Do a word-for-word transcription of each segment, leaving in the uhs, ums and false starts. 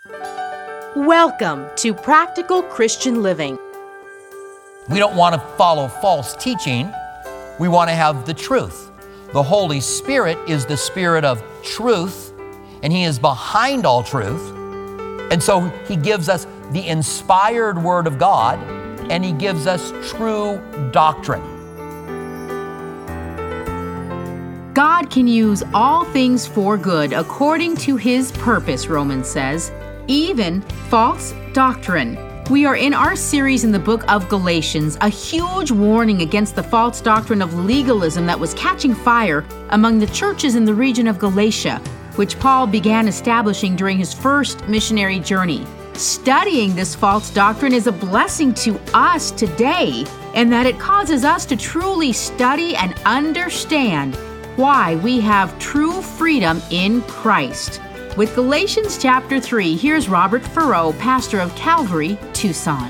Welcome to Practical Christian Living. We don't want to follow false teaching. We want to have the truth. The Holy Spirit is the Spirit of truth, and He is behind all truth. And so He gives us the inspired Word of God, and He gives us true doctrine. God can use all things for good according to His purpose, Romans says, even false doctrine. We are in our series in the book of Galatians, a huge warning against the false doctrine of legalism that was catching fire among the churches in the region of Galatia, which Paul began establishing during his first missionary journey. Studying this false doctrine is a blessing to us today, in that it causes us to truly study and understand why we have true freedom in Christ. With Galatians chapter three, here's Robert Furrow, pastor of Calvary, Tucson.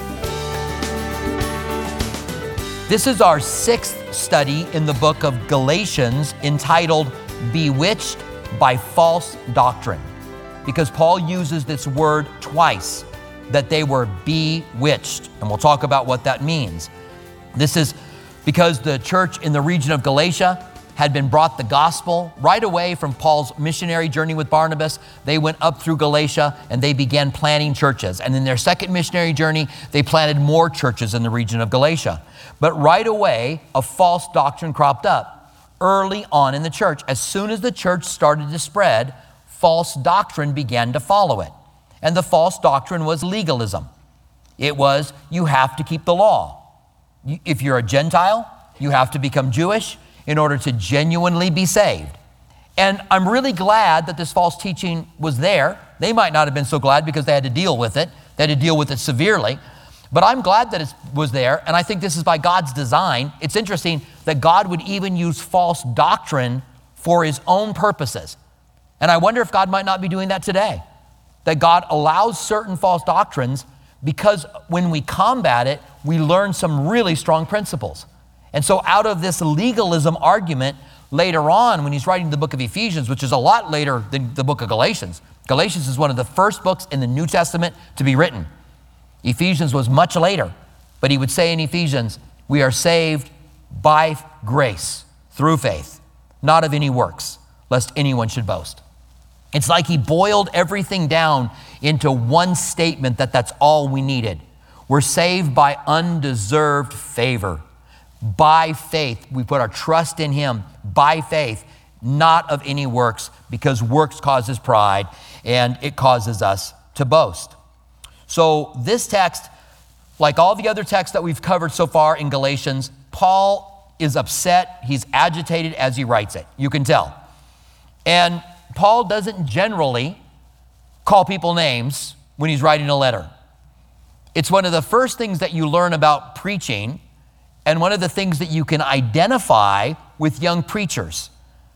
This is our sixth study in the book of Galatians, entitled Bewitched by False Doctrine, because Paul uses this word twice, that they were bewitched, and we'll talk about what that means. This is because the church in the region of Galatia had been brought the gospel right away from Paul's missionary journey with Barnabas. They went up through Galatia and they began planting churches. And in their second missionary journey, they planted more churches in the region of Galatia. But right away, a false doctrine cropped up early on in the church. As soon as the church started to spread, false doctrine began to follow it. And the false doctrine was legalism. It was, you have to keep the law. If you're a Gentile, you have to become Jewish in order to genuinely be saved. And I'm really glad that this false teaching was there. They might not have been so glad because they had to deal with it. They had to deal with it severely. But I'm glad that it was there, and I think this is by God's design. It's interesting that God would even use false doctrine for His own purposes. And I wonder if God might not be doing that today. That God allows certain false doctrines because when we combat it, we learn some really strong principles. And so out of this legalism argument, later on when he's writing the book of Ephesians, which is a lot later than the book of Galatians. Galatians is one of the first books in the New Testament to be written. Ephesians was much later, but he would say in Ephesians, we are saved by grace through faith, not of any works, lest anyone should boast. It's like he boiled everything down into one statement that that's all we needed. We're saved by undeserved favor. By faith, we put our trust in Him by faith, not of any works, because works causes pride and it causes us to boast. So this text, like all the other texts that we've covered so far in Galatians, Paul is upset, he's agitated as he writes it. You can tell. And Paul doesn't generally call people names when he's writing a letter. It's one of the first things that you learn about preaching, and one of the things that you can identify with young preachers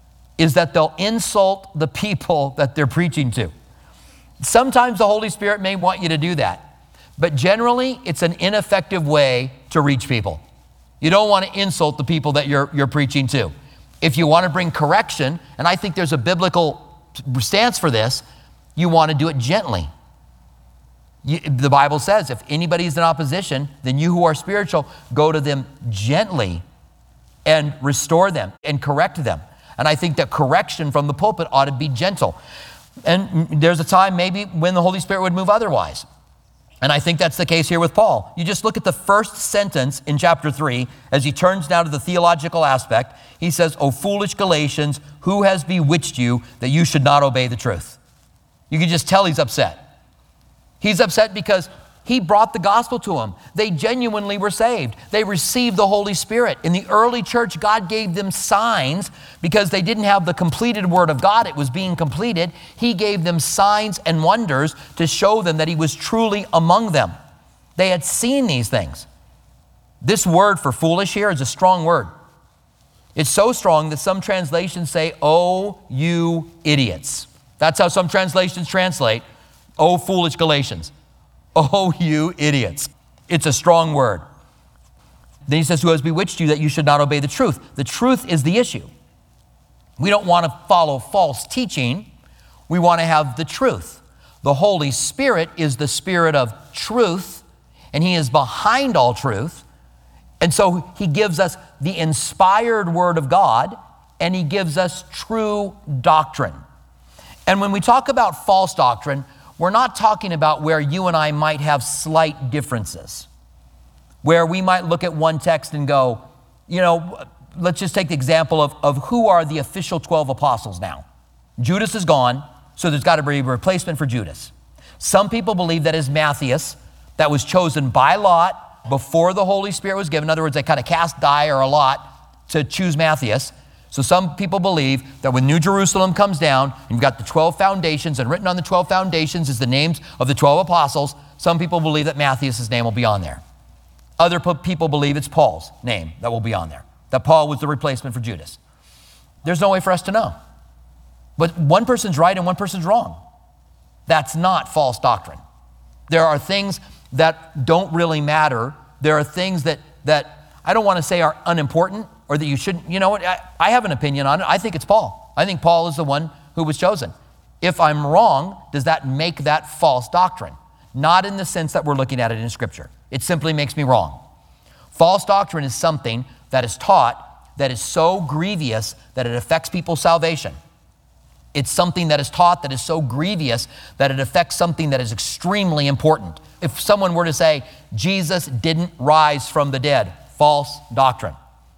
is that they'll insult the people that they're preaching to. Sometimes the Holy Spirit may want you to do that, but generally it's an ineffective way to reach people. You don't want to insult the people that you're, you're preaching to. If you want to bring correction, and I think there's a biblical stance for this, you want to do it gently. You, the Bible says if anybody's in opposition, then you who are spiritual, go to them gently and restore them and correct them. And I think that correction from the pulpit ought to be gentle. And there's a time maybe when the Holy Spirit would move otherwise. And I think that's the case here with Paul. You just look at the first sentence in chapter three, as he turns now to the theological aspect. He says, "O foolish Galatians, who has bewitched you that you should not obey the truth?" You can just tell he's upset. He's upset because he brought the gospel to them. They genuinely were saved. They received the Holy Spirit. In the early church, God gave them signs because they didn't have the completed word of God. It was being completed. He gave them signs and wonders to show them that He was truly among them. They had seen these things. This word for foolish here is a strong word. It's so strong that some translations say, "Oh, you idiots." That's how some translations translate, "Oh, foolish Galatians." Oh, you idiots. It's a strong word. Then he says, "Who has bewitched you that you should not obey the truth?" The truth is the issue. We don't want to follow false teaching. We want to have the truth. The Holy Spirit is the Spirit of truth, and He is behind all truth. And so He gives us the inspired Word of God, and He gives us true doctrine. And when we talk about false doctrine, we're not talking about where you and I might have slight differences, where we might look at one text and go, you know, let's just take the example of, of who are the official twelve apostles now. Judas is gone, so there's got to be a replacement for Judas. Some people believe that is Matthias, that was chosen by lot before the Holy Spirit was given. In other words, they kind of cast die or a lot to choose Matthias. So some people believe that when New Jerusalem comes down, you've got the twelve foundations, and written on the twelve foundations is the names of the twelve apostles. Some people believe that Matthias' name will be on there. Other people believe it's Paul's name that will be on there, that Paul was the replacement for Judas. There's no way for us to know. But one person's right and one person's wrong. That's not false doctrine. There are things that don't really matter. There are things that, that I don't want to say are unimportant, or that you shouldn't, you know what, I, I have an opinion on it. I think it's Paul. I think Paul is the one who was chosen. If I'm wrong, does that make that false doctrine? Not in the sense that we're looking at it in Scripture. It simply makes me wrong. False doctrine is something that is taught that is so grievous that it affects people's salvation. It's something that is taught that is so grievous that it affects something that is extremely important. If someone were to say, Jesus didn't rise from the dead, false doctrine.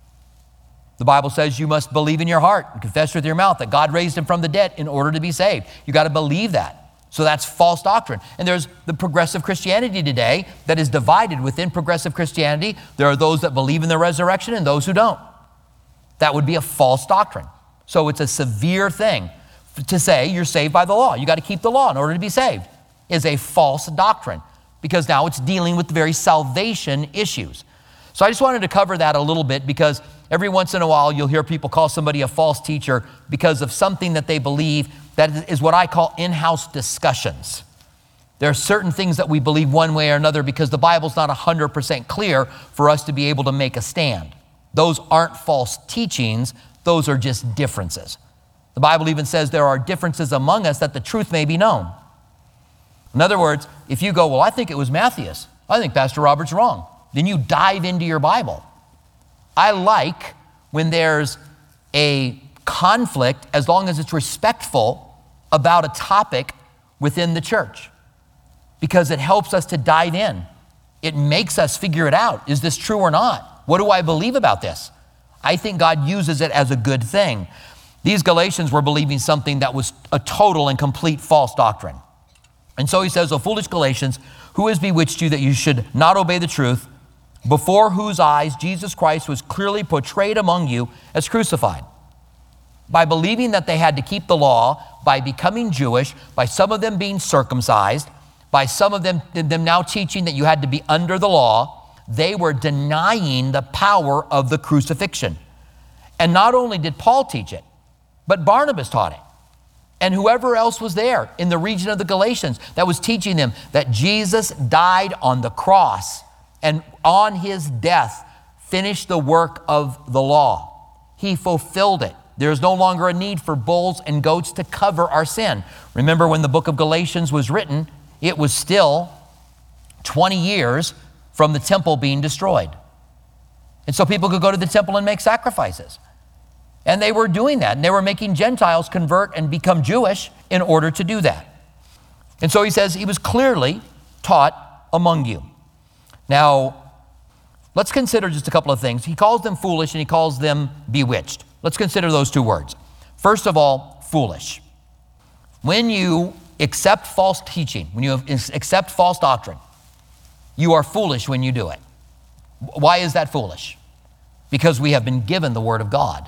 The Bible says you must believe in your heart and confess with your mouth that God raised him from the dead in order to be saved. You got to believe that. So that's false doctrine. And there's the progressive Christianity today that is divided within progressive Christianity. There are those that believe in the resurrection and those who don't. That would be a false doctrine. So it's a severe thing to say you're saved by the law. You got to keep the law in order to be saved. Is a false doctrine, because now it's dealing with the very salvation issues. So I just wanted to cover that a little bit, because every once in a while you'll hear people call somebody a false teacher because of something that they believe. That is what I call in-house discussions. There are certain things that we believe one way or another because the Bible's not one hundred percent clear for us to be able to make a stand. Those aren't false teachings, those are just differences. The Bible even says there are differences among us that the truth may be known. In other words, if you go, well, I think it was Matthias, I think Pastor Robert's wrong, then you dive into your Bible. I like when there's a conflict, as long as it's respectful, about a topic within the church, because it helps us to dive in. It makes us figure it out. Is this true or not? What do I believe about this? I think God uses it as a good thing. These Galatians were believing something that was a total and complete false doctrine. And so he says, O foolish Galatians, who has bewitched you that you should not obey the truth, before whose eyes Jesus Christ was clearly portrayed among you as crucified? By believing that they had to keep the law, by becoming Jewish, by some of them being circumcised, by some of them, them now teaching that you had to be under the law, they were denying the power of the crucifixion. And not only did Paul teach it, but Barnabas taught it. And whoever else was there in the region of the Galatians that was teaching them that Jesus died on the cross and on his death finished the work of the law. He fulfilled it. There is no longer a need for bulls and goats to cover our sin. Remember, when the book of Galatians was written, it was still twenty years from the temple being destroyed. And so people could go to the temple and make sacrifices. And they were doing that. And they were making Gentiles convert and become Jewish in order to do that. And so he says he was clearly taught among you. Now, let's consider just a couple of things. He calls them foolish and he calls them bewitched. Let's consider those two words. First of all, foolish. When you accept false teaching, when you accept false doctrine, you are foolish when you do it. Why is that foolish? Because we have been given the Word of God.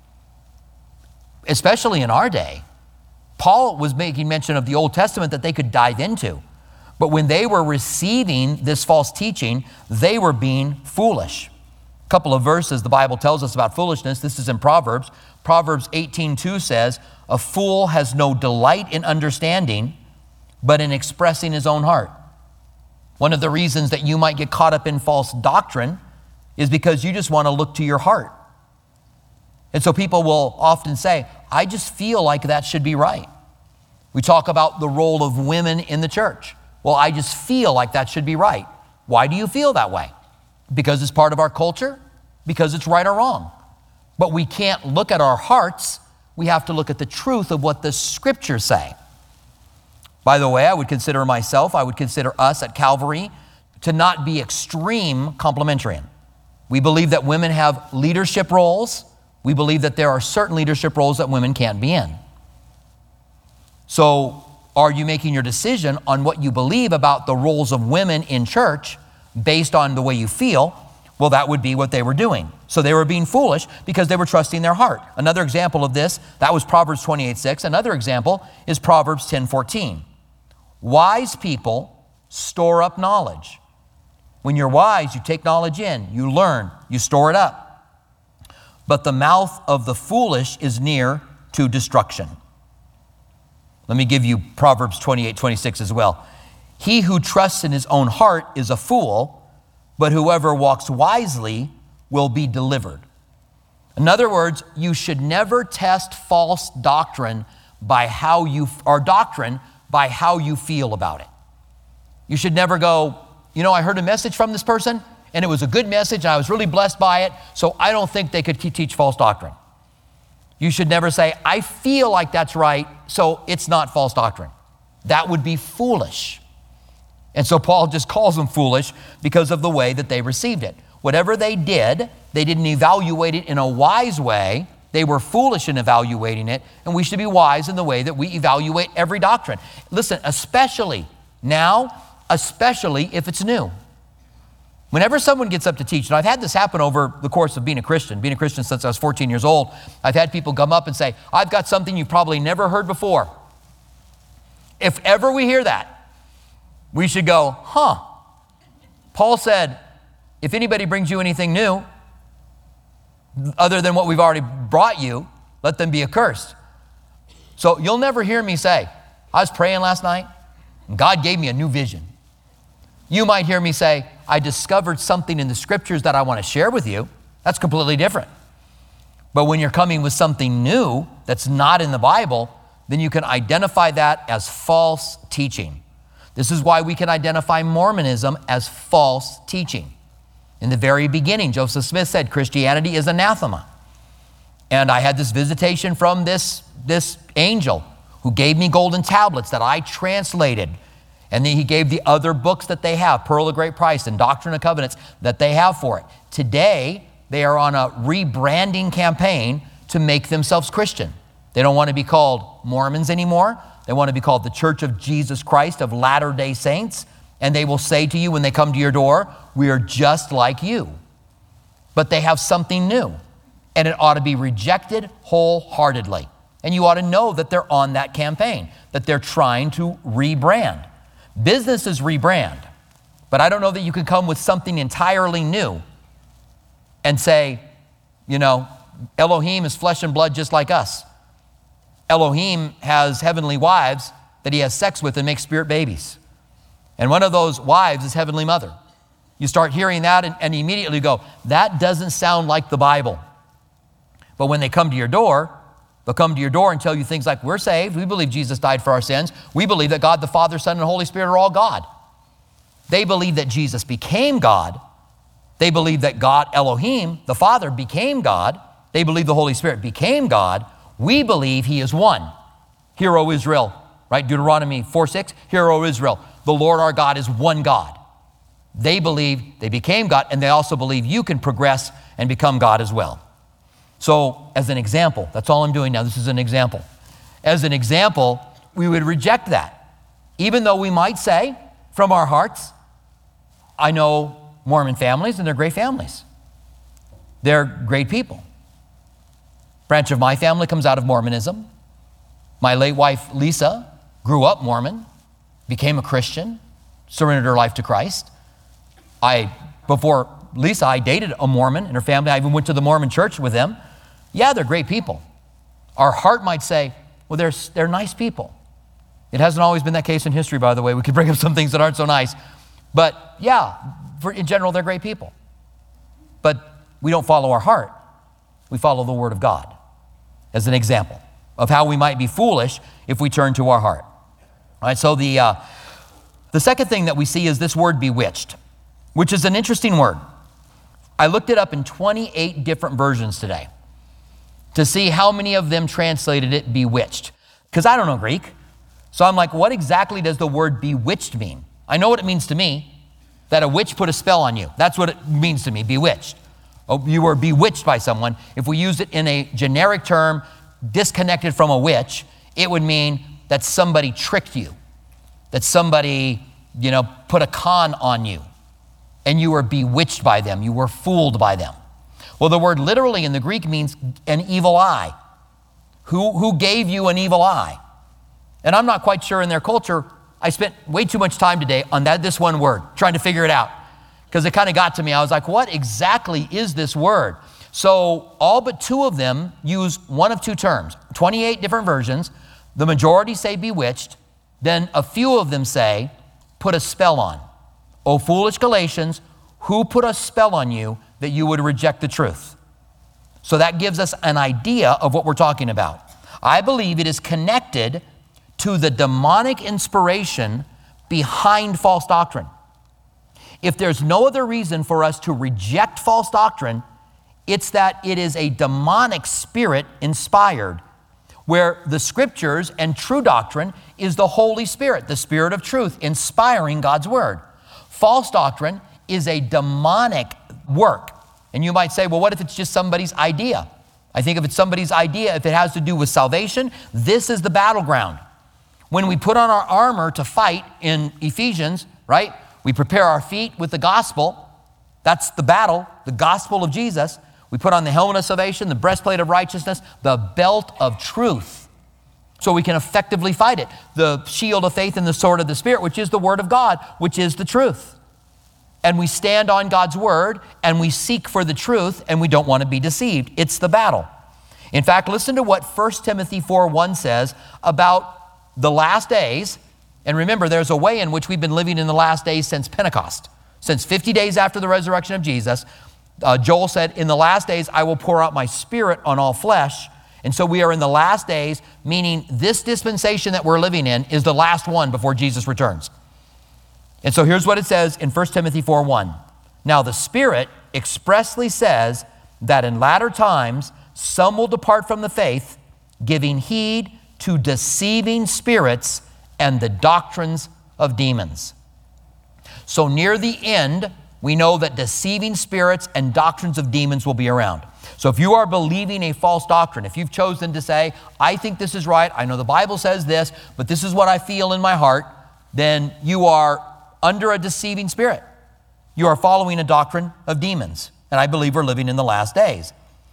Especially in our day, Paul was making mention of the Old Testament that they could dive into. But when they were receiving this false teaching, they were being foolish. A couple of verses the Bible tells us about foolishness. This is in Proverbs. Proverbs eighteen two says, a fool has no delight in understanding, but in expressing his own heart. One of the reasons that you might get caught up in false doctrine is because you just want to look to your heart. And so people will often say, I just feel like that should be right. We talk about the role of women in the church. Well, I just feel like that should be right. Why do you feel that way? Because it's part of our culture? Because it's right or wrong? But we can't look at our hearts. We have to look at the truth of what the scriptures say. By the way, I would consider myself, I would consider us at Calvary to not be extreme complementarian. We believe that women have leadership roles. We believe that there are certain leadership roles that women can't be in. So are you making your decision on what you believe about the roles of women in church based on the way you feel? Well, that would be what they were doing. So they were being foolish because they were trusting their heart. Another example of this, that was Proverbs twenty-eight six. Another example is Proverbs ten fourteen. Wise people store up knowledge. When you're wise, you take knowledge in, you learn, you store it up. But the mouth of the foolish is near to destruction. Let me give you Proverbs twenty-eight twenty-six as well. He who trusts in his own heart is a fool, but whoever walks wisely will be delivered. In other words, you should never test false doctrine by how you, or doctrine by how you feel about it. You should never go, you know, I heard a message from this person and it was a good message and I was really blessed by it, so I don't think they could teach false doctrine. You should never say, I feel like that's right, so it's not false doctrine. That would be foolish. And so Paul just calls them foolish because of the way that they received it. Whatever they did, they didn't evaluate it in a wise way. They were foolish in evaluating it, and we should be wise in the way that we evaluate every doctrine. Listen, especially now, especially if it's new. Whenever someone gets up to teach, and I've had this happen over the course of being a Christian, being a Christian since I was fourteen years old, I've had people come up and say, I've got something you've probably never heard before. If ever we hear that, we should go, huh. Paul said, if anybody brings you anything new, other than what we've already brought you, let them be accursed. So you'll never hear me say, I was praying last night, and God gave me a new vision. You might hear me say, I discovered something in the scriptures that I want to share with you. That's completely different. But when you're coming with something new that's not in the Bible, then you can identify that as false teaching. This is why we can identify Mormonism as false teaching. In the very beginning, Joseph Smith said, Christianity is anathema. And I had this visitation from this, this angel who gave me golden tablets that I translated. And then he gave the other books that they have, Pearl of Great Price and Doctrine and Covenants, that they have for it. Today, they are on a rebranding campaign to make themselves Christian. They don't want to be called Mormons anymore. They want to be called the Church of Jesus Christ of Latter-day Saints. And they will say to you when they come to your door, we are just like you. But they have something new. And it ought to be rejected wholeheartedly. And you ought to know that they're on that campaign, that they're trying to rebrand. Businesses rebrand. But I don't know that you can come with something entirely new and say, you know, Elohim is flesh and blood just like us. Elohim has heavenly wives that he has sex with and makes spirit babies. And one of those wives is Heavenly Mother. You start hearing that and, and immediately go, that doesn't sound like the Bible. But when they come to your door, they'll come to your door and tell you things like, we're saved, we believe Jesus died for our sins, we believe that God the Father, Son, and Holy Spirit are all God. They believe that Jesus became God. They believe that God, Elohim, the Father, became God. They believe the Holy Spirit became God. We believe he is one. Hear, O Israel, right? Deuteronomy four six, hear, O Israel, the Lord our God is one God. They believe they became God, and they also believe you can progress and become God as well. So as an example, that's all I'm doing now. This is an example. As an example, we would reject that. Even though we might say from our hearts, I know Mormon families and they're great families. They're great people. Branch of my family comes out of Mormonism. My late wife, Lisa, grew up Mormon, became a Christian, surrendered her life to Christ. I, before Lisa, I dated a Mormon and her family. I even went to the Mormon church with them. Yeah, they're great people. Our heart might say, well, they're, they're nice people. It hasn't always been that case in history, by the way. We could bring up some things that aren't so nice. But yeah, for, in general, they're great people. But we don't follow our heart. We follow the Word of God as an example. of how we might be foolish if we turn to our heart. All right, so the, uh, the second thing that we see is this word bewitched, which is an interesting word. I looked it up in twenty-eight different versions today to see how many of them translated it bewitched, because I don't know Greek. So I'm like, what exactly does the word bewitched mean? I know what it means to me, that a witch put a spell on you. That's what it means to me, bewitched. Oh, you were bewitched by someone. If we used it in a generic term, disconnected from a witch, it would mean that somebody tricked you, that somebody, you know, put a con on you, and you were bewitched by them. You were fooled by them. Well, the word literally in the Greek means an evil eye. Who, who gave you an evil eye? And I'm not quite sure in their culture. I spent way too much time today on that this one word, trying to figure it out, because it kind of got to me. I was like, what exactly is this word? So all but two of them use one of two terms, twenty-eight different versions. The majority say bewitched. Then a few of them say, put a spell on. O foolish Galatians, who put a spell on you that you would reject the truth? So that gives us an idea of what we're talking about. I believe it is connected to the demonic inspiration behind false doctrine. If there's no other reason for us to reject false doctrine, it's that it is a demonic spirit inspired, where the scriptures and true doctrine is the Holy Spirit, the Spirit of truth, inspiring God's word. False doctrine is a demonic work. And you might say, well, what if it's just somebody's idea? I think if it's somebody's idea, if it has to do with salvation, this is the battleground. When we put on our armor to fight in Ephesians, right? We prepare our feet with the gospel. That's the battle, the gospel of Jesus. We put on the helmet of salvation, the breastplate of righteousness, the belt of truth, so we can effectively fight it. The shield of faith and the sword of the Spirit, which is the word of God, which is the truth. And we stand on God's word, and we seek for the truth, and we don't want to be deceived. It's the battle. In fact, listen to what First Timothy four one says about the last days. And remember, there's a way in which we've been living in the last days since Pentecost. Since fifty days after the resurrection of Jesus, uh, Joel said, in the last days, I will pour out my Spirit on all flesh. And so we are in the last days, meaning this dispensation that we're living in is the last one before Jesus returns. And so here's what it says in First Timothy four one. Now the Spirit expressly says that in latter times, some will depart from the faith, giving heed to deceiving spirits and the doctrines of demons. So near the end, we know that deceiving spirits and doctrines of demons will be around. So if you are believing a false doctrine, if you've chosen to say, I think this is right, I know the Bible says this, but this is what I feel in my heart, then you are under a deceiving spirit. You are following a doctrine of demons. And I believe we're living in the last days.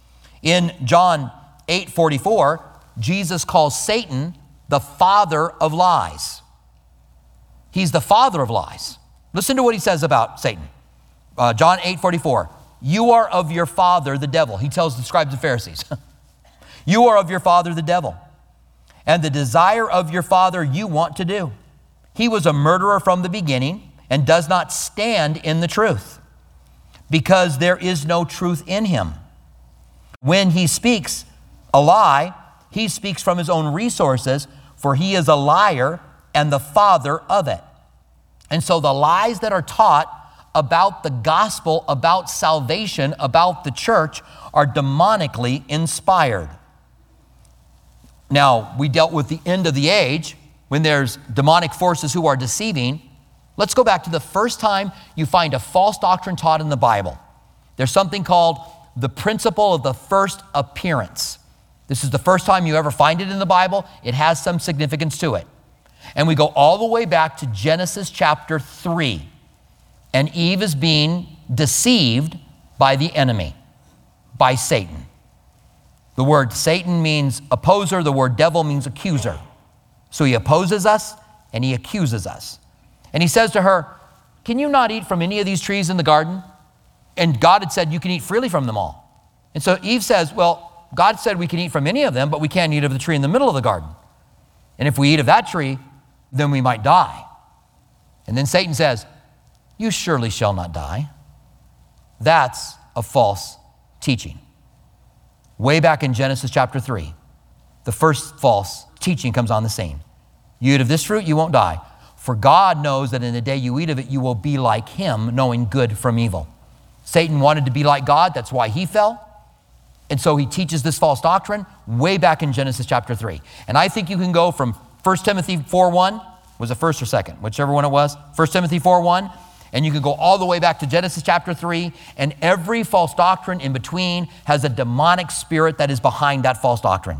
In John eight forty-four, Jesus calls Satan the father of lies. He's the father of lies. Listen to what he says about Satan. Uh, John eight forty-four, you are of your father, the devil. He tells the scribes and Pharisees, you are of your father, the devil, and the desire of your father you want to do. He was a murderer from the beginning and does not stand in the truth, because there is no truth in him. When he speaks a lie, he speaks from his own resources, for he is a liar and the father of it. And so the lies that are taught about the gospel, about salvation, about the church are demonically inspired. Now, we dealt with the end of the age when there's demonic forces who are deceiving. Let's go back to the first time you find a false doctrine taught in the Bible. There's something called the principle of the first appearance. This is the first time you ever find it in the Bible. It has some significance to it. And we go all the way back to Genesis chapter three. And Eve is being deceived by the enemy, by Satan. The word Satan means opposer. The word devil means accuser. So he opposes us and he accuses us. And he says to her, can you not eat from any of these trees in the garden? And God had said, you can eat freely from them all. And so Eve says, well, God said we can eat from any of them, but we can't eat of the tree in the middle of the garden. And if we eat of that tree, then we might die. And then Satan says, you surely shall not die. That's a false teaching. Way back in Genesis chapter three. the first false teaching comes on the scene. You eat of this fruit, you won't die. For God knows that in the day you eat of it, you will be like him, knowing good from evil. Satan wanted to be like God. That's why he fell. And so he teaches this false doctrine way back in Genesis chapter three. And I think you can go from First Timothy four one, was it first or second? Whichever one it was. First Timothy four one. And you can go all the way back to Genesis chapter three. And every false doctrine in between has a demonic spirit that is behind that false doctrine.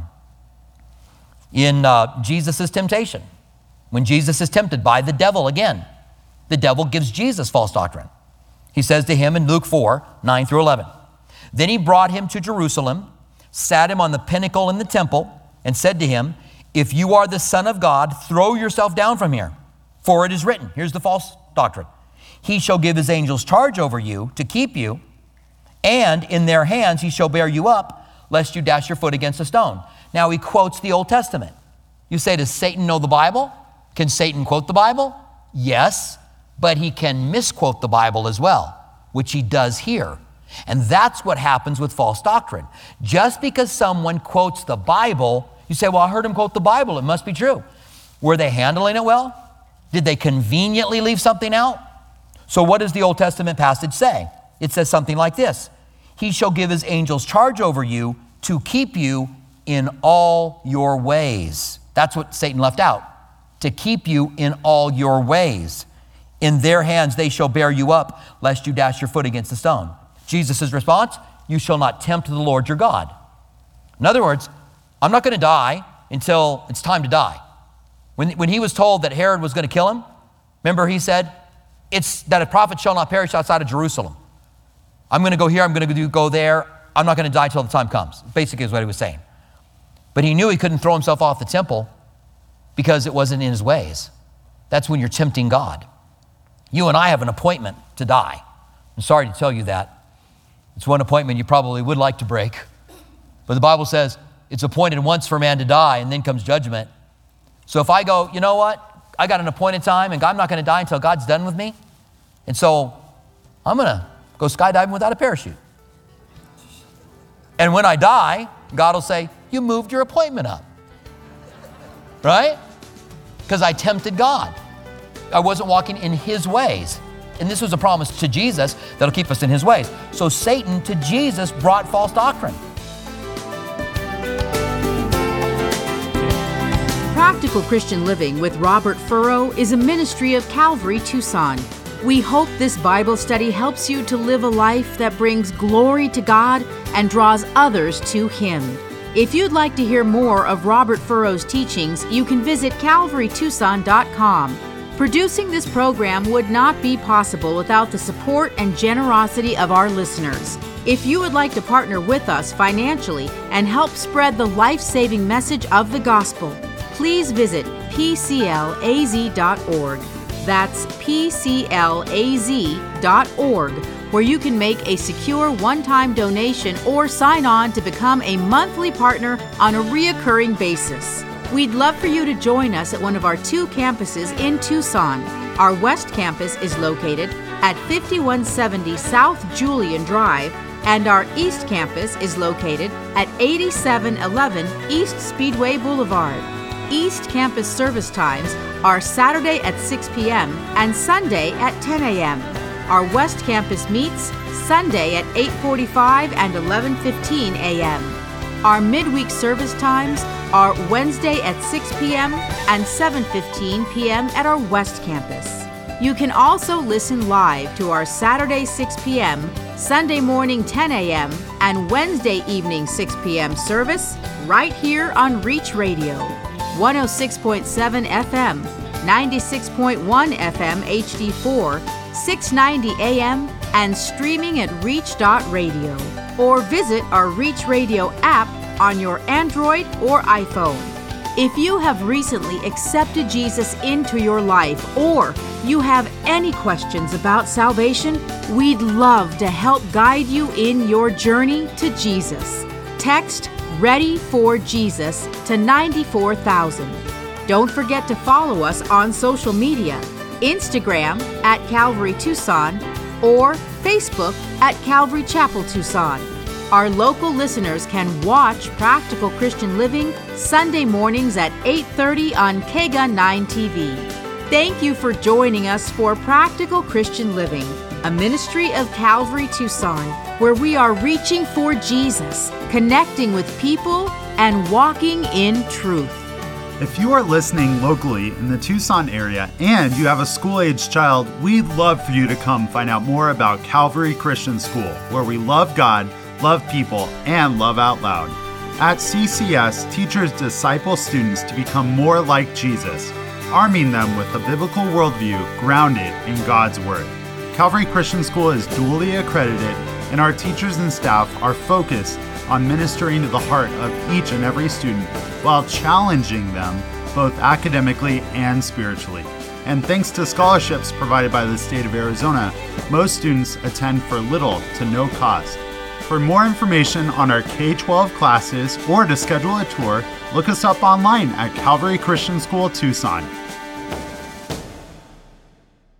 In uh, Jesus' temptation, when Jesus is tempted by the devil again, the devil gives Jesus false doctrine. He says to him in Luke four, nine through eleven, then he brought him to Jerusalem, sat him on the pinnacle in the temple, and said to him, if you are the Son of God, throw yourself down from here, for it is written, here's the false doctrine, he shall give his angels charge over you to keep you, and in their hands he shall bear you up, lest you dash your foot against a stone. Now he quotes the Old Testament. You say, does Satan know the Bible? Can Satan quote the Bible? Yes, but he can misquote the Bible as well, which he does here. And that's what happens with false doctrine. Just because someone quotes the Bible, you say, well, I heard him quote the Bible. It must be true. Were they handling it well? Did they conveniently leave something out? So what does the Old Testament passage say? It says something like this. He shall give his angels charge over you to keep you in all your ways. That's what Satan left out. To keep you in all your ways. In their hands they shall bear you up, lest you dash your foot against a stone. Jesus' response, you shall not tempt the Lord your God. In other words, I'm not going to die until it's time to die. When, when he was told that Herod was going to kill him, remember he said, it's that a prophet shall not perish outside of Jerusalem. I'm going to go here, I'm going to go there. I'm not going to die till the time comes. Basically is what he was saying. But he knew he couldn't throw himself off the temple because it wasn't in his ways. That's when you're tempting God. You and I have an appointment to die. I'm sorry to tell you that. It's one appointment you probably would like to break. But the Bible says it's appointed once for man to die, and then comes judgment. So if I go, you know what? I got an appointed time, and I'm not going to die until God's done with me. And so I'm going to go skydiving without a parachute. And when I die, God will say, you moved your appointment up. Right? Because I tempted God. I wasn't walking in his ways. And this was a promise to Jesus that'll keep us in his ways. So Satan to Jesus brought false doctrine. Practical Christian Living with Robert Furrow is a ministry of Calvary Tucson. We hope this Bible study helps you to live a life that brings glory to God and draws others to him. If you'd like to hear more of Robert Furrow's teachings, you can visit calvary tucson dot com. Producing this program would not be possible without the support and generosity of our listeners. If you would like to partner with us financially and help spread the life-saving message of the gospel, please visit p c l a z dot org. That's p c l a z dot org, where you can make a secure one-time donation or sign on to become a monthly partner on a reoccurring basis. We'd love for you to join us at one of our two campuses in Tucson. Our West Campus is located at fifty-one seventy South Julian Drive, and our East Campus is located at eighty-seven eleven East Speedway Boulevard. East Campus service times are Saturday at six p.m. and Sunday at ten a.m. Our West Campus meets Sunday at eight forty-five and eleven fifteen a.m. Our midweek service times are Wednesday at six p.m. and seven fifteen p.m. at our West Campus. You can also listen live to our Saturday six p.m., Sunday morning ten a.m., and Wednesday evening six p.m. service right here on Reach Radio, one oh six point seven F M, ninety-six point one F M H D four, six ninety A M, and streaming at reach dot radio. Or visit our Reach Radio app on your Android or iPhone. If you have recently accepted Jesus into your life, or you have any questions about salvation, we'd love to help guide you in your journey to Jesus. Text Ready for Jesus to ninety-four thousand. Don't forget to follow us on social media, Instagram at Calvary Tucson or Facebook at Calvary Chapel Tucson. Our local listeners can watch Practical Christian Living Sunday mornings at eight thirty on K G A nine T V. Thank you for joining us for Practical Christian Living, a ministry of Calvary Tucson, where we are reaching for Jesus, connecting with people, and walking in truth. If you are listening locally in the Tucson area and you have a school-aged child, we'd love for you to come find out more about Calvary Christian School, where we love God, love people, and love out loud. At C C S, teachers disciple students to become more like Jesus, arming them with a biblical worldview grounded in God's Word. Calvary Christian School is duly accredited, and our teachers and staff are focused on ministering to the heart of each and every student while challenging them both academically and spiritually. And thanks to scholarships provided by the state of Arizona, most students attend for little to no cost. For more information on our K twelve classes or to schedule a tour, look us up online at Calvary Christian School Tucson.